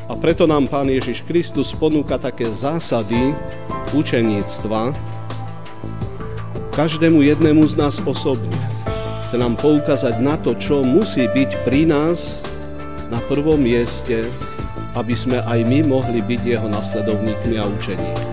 A preto nám Pán Ježiš Kristus ponúka také zásady učeníctva každému jednému z nás osobne. Chce nám poukázať na to, čo musí byť pri nás na prvom mieste, aby sme aj my mohli byť jeho nasledovníkmi a učeníkmi.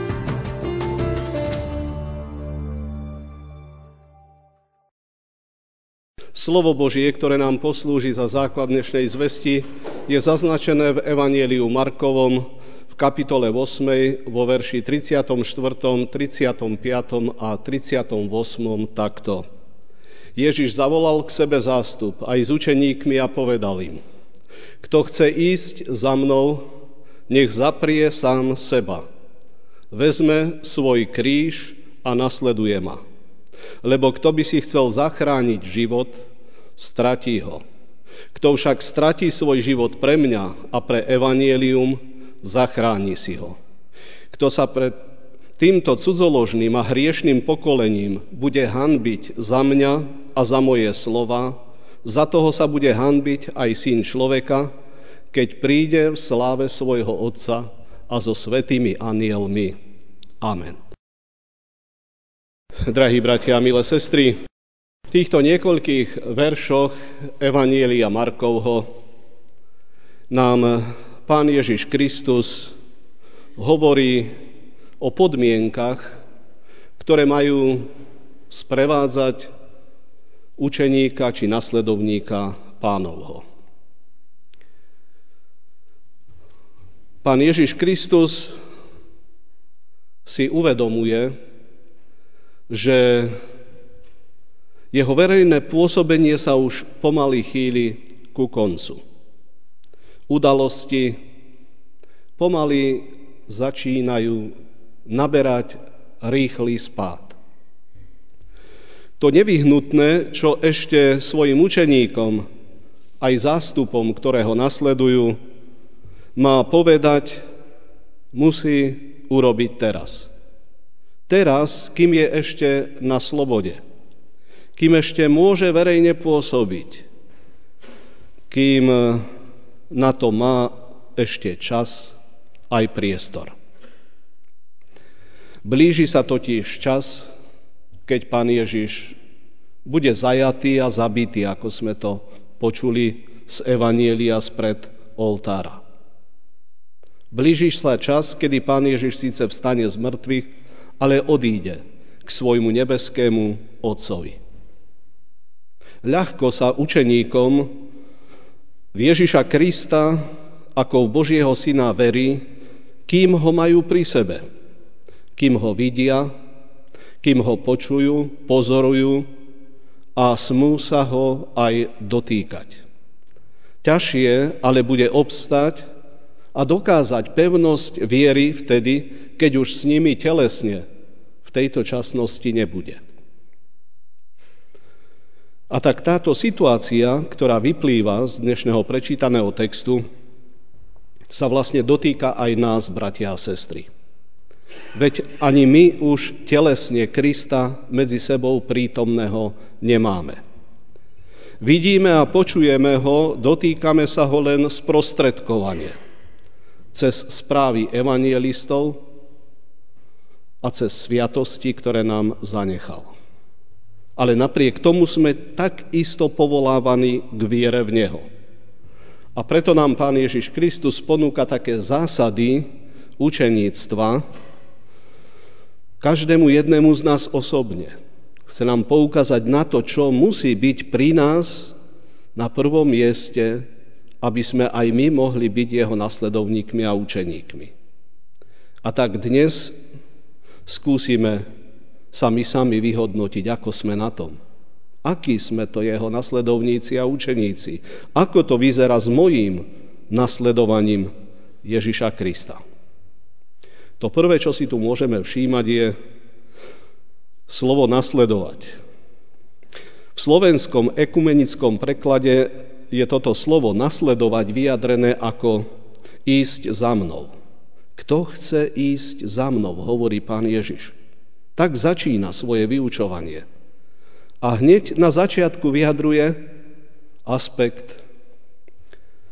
Slovo Božie, ktoré nám poslúži za základ dnešnej zvesti, je zaznačené v Evanjeliu Markovom v kapitole 8, vo verši 34., 35. a 38. takto. Ježiš zavolal k sebe zástup aj s učeníkmi a povedal im: Kto chce ísť za mnou, nech zaprie sám seba. Vezme svoj kríž a nasleduje ma. Lebo kto by si chcel zachrániť život, stratí ho. Kto však stratí svoj život pre mňa a pre evanjelium, zachráni si ho. Kto sa pred týmto cudzoložným a hriešným pokolením bude hanbiť za mňa a za moje slova, za toho sa bude hanbiť aj Syn človeka, keď príde v sláve svojho Otca a so svätými anjelmi. Amen. Drahí bratia a milé sestry, v týchto niekoľkých veršoch Evanjelia Markovho nám Pán Ježiš Kristus hovorí o podmienkach, ktoré majú sprevádzať učeníka či nasledovníka Pánovho. Pán Ježiš Kristus si uvedomuje, že jeho verejné pôsobenie sa už pomaly chýli ku koncu. Udalosti pomaly začínajú naberať rýchly spád. To nevyhnutné, čo ešte svojim učeníkom, aj zástupom, ktorého nasledujú, má povedať, musí urobiť teraz. Teraz, kým je ešte na slobode, kým ešte môže verejne pôsobiť, kým na to má ešte čas aj priestor. Blíži sa totiž čas, keď Pán Ježiš bude zajatý a zabitý, ako sme to počuli z Evanjelia spred oltára. Blíži sa čas, kedy Pán Ježiš síce vstane z mŕtvych, ale odíde k svojmu nebeskému Otcovi. Ľahko sa učeníkom v Ježiša Krista ako v Božieho Syna verí, kým ho majú pri sebe, kým ho vidia, kým ho počujú, pozorujú a smú sa ho aj dotýkať. Ťažšie ale bude obstať a dokázať pevnosť viery vtedy, keď už s nimi telesne v tejto časnosti nebude. A tak táto situácia, ktorá vyplýva z dnešného prečítaného textu, sa vlastne dotýka aj nás, bratia a sestry. Veď ani my už telesne Krista medzi sebou prítomného nemáme. Vidíme a počujeme ho, dotýkame sa ho len sprostredkovane. Cez správy evanjelistov a cez sviatosti, ktoré nám zanechal. Ale napriek tomu sme tak isto povolávaní k viere v Neho. A preto nám Pán Ježiš Kristus ponúka také zásady učeníctva každému jednému z nás osobne. Chce nám poukázať na to, čo musí byť pri nás na prvom mieste, aby sme aj my mohli byť jeho nasledovníkmi a učeníkmi. A tak dnes skúsime sami vyhodnotiť, ako sme na tom. Akí sme to jeho nasledovníci a učeníci. Ako to vyzerá s mojím nasledovaním Ježiša Krista. To prvé, čo si tu môžeme všímať, je slovo nasledovať. V slovenskom ekumenickom preklade je toto slovo nasledovať vyjadrené ako ísť za mnou. Kto chce ísť za mnou, hovorí Pán Ježiš. Tak začína svoje vyučovanie. A hneď na začiatku vyjadruje aspekt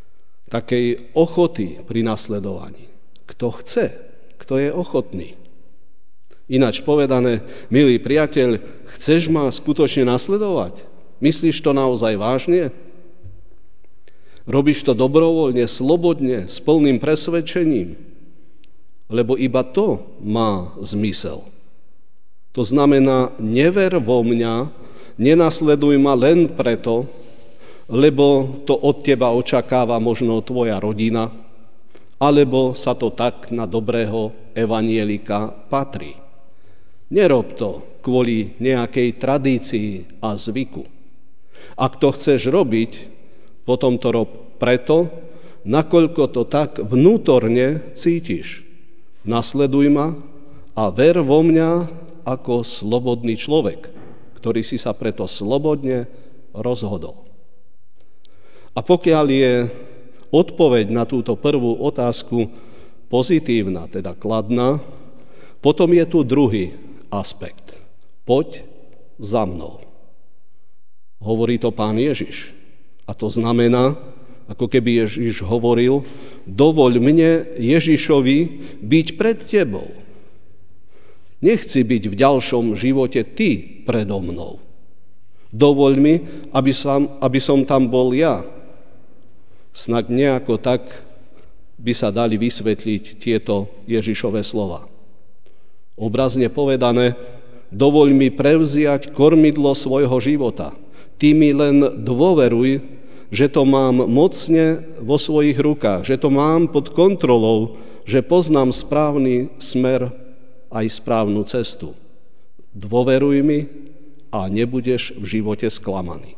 takej ochoty pri nasledovaní. Kto chce, kto je ochotný. Ináč povedané, milý priateľ, chceš ma skutočne nasledovať? Myslíš to naozaj vážne? Robíš to dobrovoľne, slobodne, s plným presvedčením? Lebo iba to má zmysel. To znamená, never vo mňa, nenasleduj ma len preto, lebo to od teba očakáva možno tvoja rodina, alebo sa to tak na dobrého evanielika patrí. Nerob to kvôli nejakej tradícii a zvyku. Ak to chceš robiť, potom to rob preto, nakoľko to tak vnútorne cítiš. Nasleduj ma a ver vo mňa ako slobodný človek, ktorý si sa preto slobodne rozhodol. A pokiaľ je odpoveď na túto prvú otázku pozitívna, teda kladná, potom je tu druhý aspekt. Poď za mnou. Hovorí to Pán Ježiš. A to znamená, ako keby Ježiš hovoril, dovoľ mne, Ježišovi, byť pred tebou. Nechci byť v ďalšom živote ty predo mnou. Dovoľ mi, aby som tam bol ja. Snad nejako tak by sa dali vysvetliť tieto Ježišove slova. Obrazne povedané, dovoľ mi prevziať kormidlo svojho života. Ty mi len dôveruj, že to mám mocne vo svojich rukách, že to mám pod kontrolou, že poznám správny smer aj správnu cestu. Dôveruj mi a nebudeš v živote sklamaný.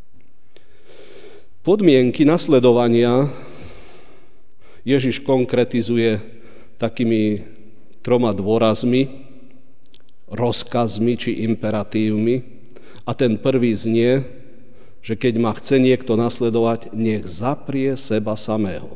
Podmienky nasledovania Ježiš konkretizuje takými 3 dôrazmi, rozkazmi či imperatívmi. A ten prvý znie, že keď ma chce niekto nasledovať, nech zaprie seba samého.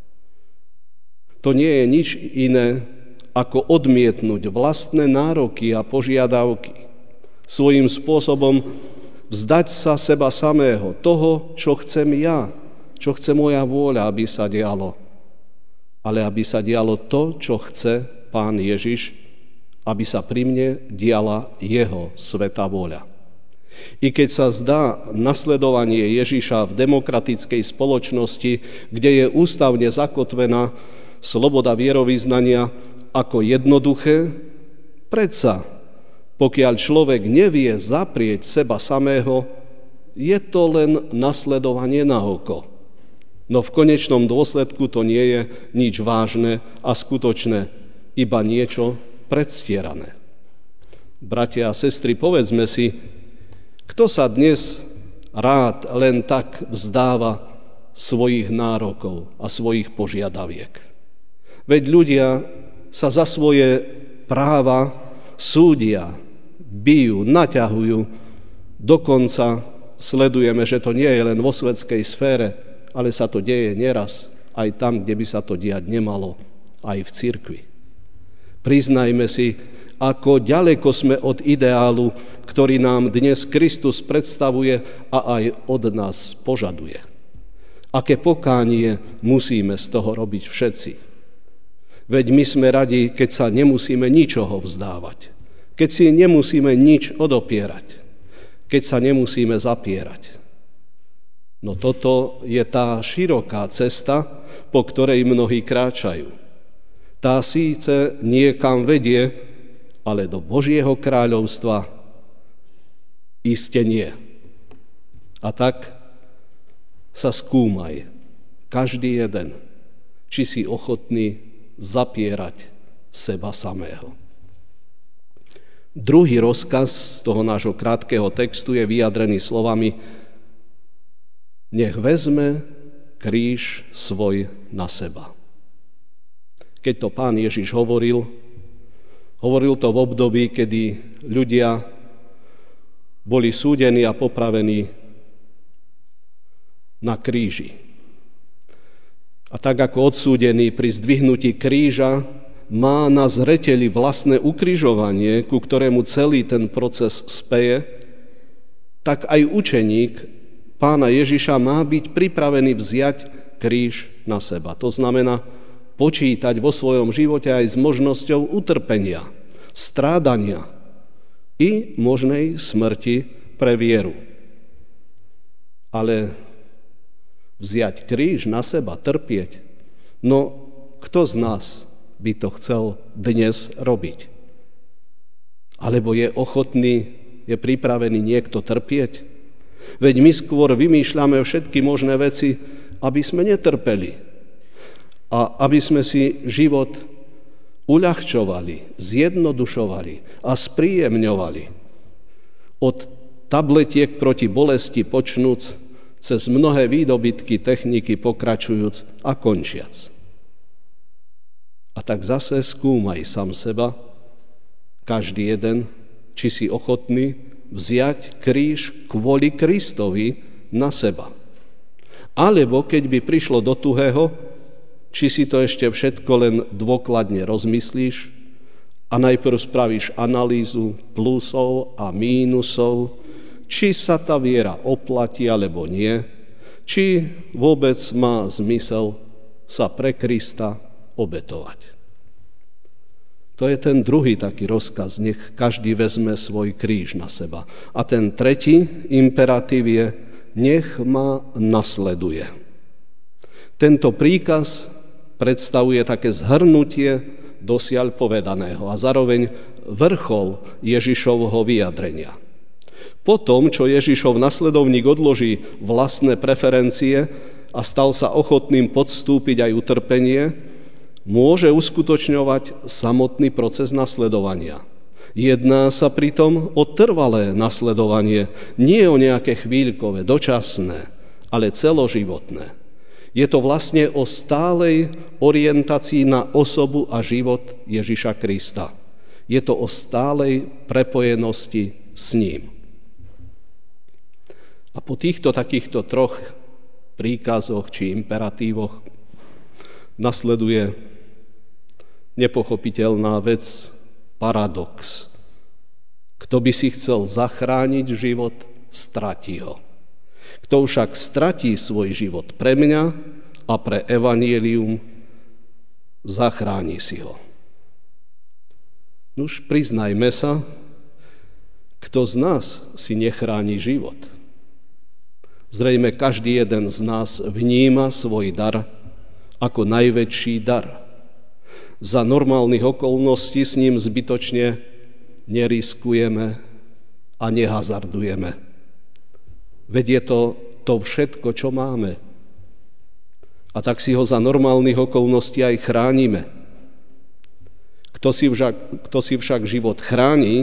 To nie je nič iné, ako odmietnúť vlastné nároky a požiadavky. Svojím spôsobom vzdať sa seba samého, toho, čo chcem ja, čo chce moja vôľa, aby sa dialo. Ale aby sa dialo to, čo chce Pán Ježiš, aby sa pri mne diala jeho svätá vôľa. I keď sa zdá nasledovanie Ježiša v demokratickej spoločnosti, kde je ústavne zakotvená sloboda vierovyznania ako jednoduché, predsa, pokiaľ človek nevie zaprieť seba samého, je to len nasledovanie na oko. No v konečnom dôsledku to nie je nič vážne a skutočné, iba niečo predstierané. Bratia a sestry, povedzme si, kto sa dnes rád len tak vzdáva svojich nárokov a svojich požiadaviek? Veď ľudia sa za svoje práva súdia, bijú, naťahujú. Dokonca sledujeme, že to nie je len vo svetskej sfére, ale sa to deje neraz aj tam, kde by sa to diať nemalo, aj v cirkvi. Priznajme si, ako ďaleko sme od ideálu, ktorý nám dnes Kristus predstavuje a aj od nás požaduje. Aké pokánie musíme z toho robiť všetci. Veď my sme radi, keď sa nemusíme ničoho vzdávať, keď si nemusíme nič odopierať, keď sa nemusíme zapierať. No toto je tá široká cesta, po ktorej mnohí kráčajú. Tá síce niekam vedie, ale do Božieho kráľovstva iste nie. A tak sa skúmaj, každý jeden, či si ochotný zapierať seba samého. Druhý rozkaz z toho nášho krátkeho textu je vyjadrený slovami: nech vezme kríž svoj na seba. Keď to Pán Ježiš hovoril to v období, kedy ľudia boli súdení a popravení na kríži. A tak ako odsúdený pri zdvihnutí kríža má na zreteli vlastné ukrižovanie, ku ktorému celý ten proces speje, tak aj učeník Pána Ježiša má byť pripravený vziať kríž na seba. To znamená počítať vo svojom živote aj s možnosťou utrpenia, strádania i možnej smrti pre vieru. Ale vziať kríž na seba, trpieť, no kto z nás by to chcel dnes robiť? Alebo je ochotný, je pripravený niekto trpieť? Veď my skôr vymýšľame všetky možné veci, aby sme netrpeli a aby sme si život uľahčovali, zjednodušovali a spríjemňovali. Od tabletiek proti bolesti počnúc, cez mnohé výdobytky techniky pokračujúc a končiac. A tak zase skúmaj sám seba, každý jeden, či si ochotný vziať kríž kvôli Kristovi na seba. Alebo keď by prišlo do tuhého, či si to ešte všetko len dôkladne rozmyslíš a najprv spravíš analýzu plusov a mínusov, či sa tá viera oplatí alebo nie, či vôbec má zmysel sa pre Krista obetovať. To je ten druhý taký rozkaz, nech každý vezme svoj kríž na seba. A ten tretí imperatív je, nech ma nasleduje. Tento príkaz predstavuje také zhrnutie dosiaľ povedaného a zároveň vrchol Ježišovho vyjadrenia. Po tom, čo Ježišov nasledovník odloží vlastné preferencie a stal sa ochotným podstúpiť aj utrpenie, môže uskutočňovať samotný proces nasledovania. Jedná sa pritom o trvalé nasledovanie, nie o nejaké chvíľkové, dočasné, ale celoživotné. Je to vlastne o stálej orientácii na osobu a život Ježiša Krista. Je to o stálej prepojenosti s ním. A po týchto takýchto troch príkazoch či imperatívoch nasleduje nepochopiteľná vec, paradox. Kto by si chcel zachrániť život, stratí ho. Kto však stratí svoj život pre mňa a pre evanjelium, zachráni si ho. Nuž priznajme sa, kto z nás si nechráni život. Zrejme každý jeden z nás vníma svoj dar ako najväčší dar. Za normálnych okolností s ním zbytočne neriskujeme a nehazardujeme. Veď je to všetko, čo máme. A tak si ho za normálnych okolností aj chránime. Kto si však život chráni,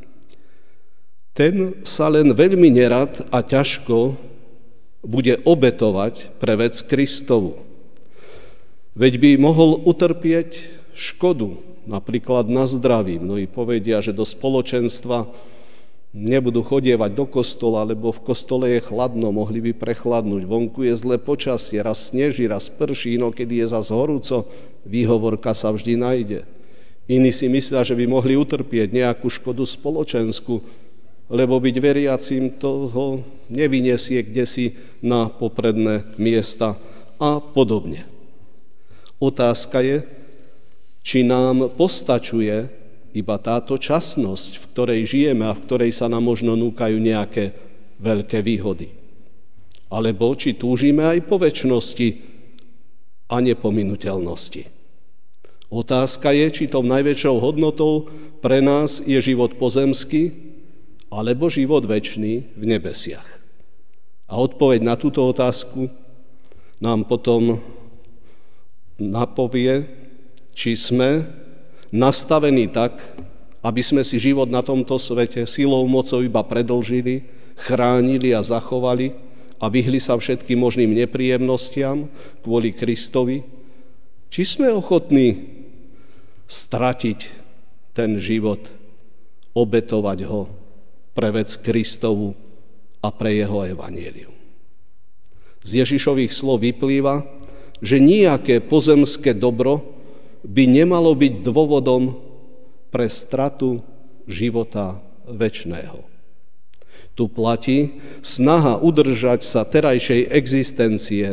ten sa len veľmi nerad a ťažko bude obetovať pre vec Kristovu. Veď by mohol utrpieť škodu, napríklad na zdraví. Mnohí povedia, že do spoločenstva nebudú chodievať do kostola, lebo v kostole je chladno, mohli by prechladnúť. Vonku je zlé počasie, raz sneží, raz prší, no keď je zas horúco, výhovorka sa vždy nájde. Iní si myslia, že by mohli utrpieť nejakú škodu spoločenskú, lebo byť veriacím toho nevyniesie kdesi na popredné miesta a podobne. Otázka je, či nám postačuje iba táto časnosť, v ktorej žijeme a v ktorej sa nám možno núkajú nejaké veľké výhody. Alebo či túžime aj po večnosti a nepominuteľnosti. Otázka je, či to najväčšou hodnotou pre nás je život pozemský, alebo život večný v nebesiach. A odpoveď na túto otázku nám potom napovie, či sme nastavení tak, aby sme si život na tomto svete silou mocou iba predĺžili, chránili a zachovali a vyhli sa všetkým možným nepríjemnostiam kvôli Kristovi, či sme ochotní stratiť ten život, obetovať ho pre vec Kristovu a pre jeho evanjelium. Z Ježišových slov vyplýva, že nejaké pozemské dobro by nemalo byť dôvodom pre stratu života večného. Tu platí snaha udržať sa terajšej existencie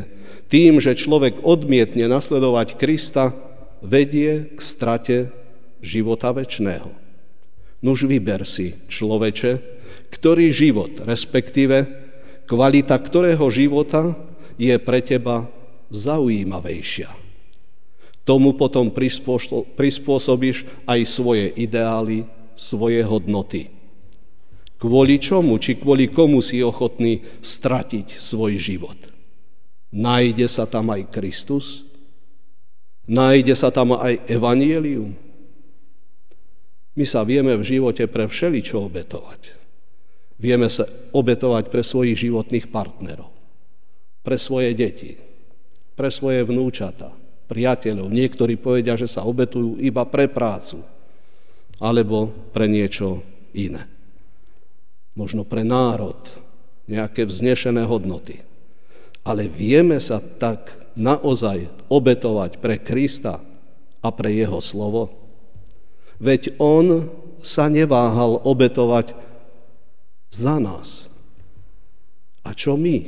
Tým, že človek odmietne nasledovať Krista, vedie k strate života večného. Nuž vyber si, človeče, ktorý život, respektíve kvalita ktorého života je pre teba zaujímavejšia. Tomu potom prispôsobíš aj svoje ideály, svoje hodnoty. Kvôli čomu, či kvôli komu si ochotný stratiť svoj život? Nájde sa tam aj Kristus? Nájde sa tam aj evanjelium? My sa vieme v živote pre všeličo obetovať. Vieme sa obetovať pre svojich životných partnerov, pre svoje deti, pre svoje vnúčata, priateľov. Niektorí povedia, že sa obetujú iba pre prácu alebo pre niečo iné. Možno pre národ, nejaké vznešené hodnoty. Ale vieme sa tak naozaj obetovať pre Krista a pre jeho slovo? Veď on sa neváhal obetovať za nás. A čo my?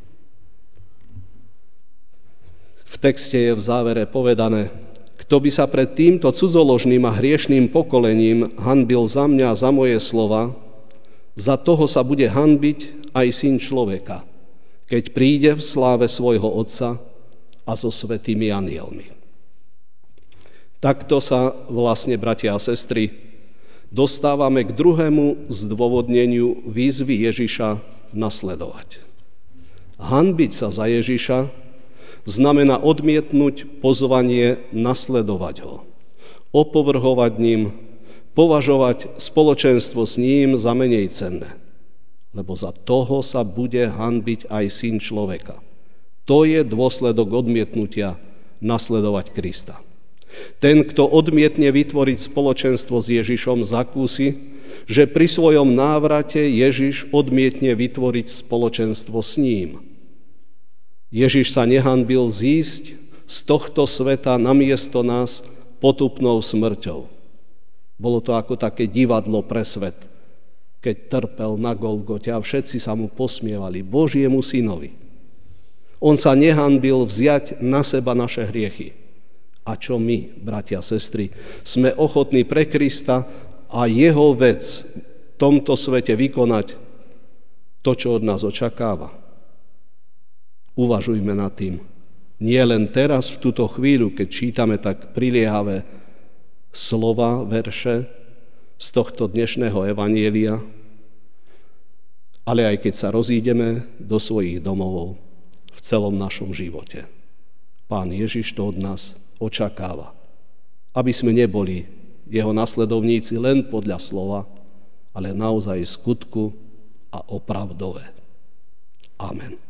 V texte je v závere povedané: kto by sa pred týmto cudzoložným a hriešným pokolením hanbil za mňa a za moje slova, za toho sa bude hanbiť aj Syn človeka, keď príde v sláve svojho Otca a so svätými anjelmi. Takto sa vlastne, bratia a sestry, dostávame k druhému zdôvodneniu výzvy Ježiša nasledovať. Hanbiť sa za Ježiša znamená odmietnúť pozvanie nasledovať ho, opovrhovať ním, považovať spoločenstvo s ním za menej cenné, lebo za toho sa bude hanbiť aj Syn človeka. To je dôsledok odmietnutia nasledovať Krista. Ten, kto odmietne vytvoriť spoločenstvo s Ježišom, zakúsi, že pri svojom návrate Ježiš odmietne vytvoriť spoločenstvo s ním. Ježiš sa nehanbil zísť z tohto sveta namiesto nás potupnou smrťou. Bolo to ako také divadlo pre svet, keď trpel na Golgote a všetci sa mu posmievali, Božiemu synovi. On sa nehanbil vziať na seba naše hriechy. A čo my, bratia a sestry, sme ochotní pre Krista a jeho vec v tomto svete vykonať to, čo od nás očakáva. Uvažujme nad tým. Nie len teraz, v túto chvíľu, keď čítame tak priliehavé slova, verše z tohto dnešného evanjelia, ale aj keď sa rozídeme do svojich domovov v celom našom živote. Pán Ježiš to od nás očakáva, aby sme neboli jeho nasledovníci len podľa slova, ale naozaj skutku a opravdové. Amen.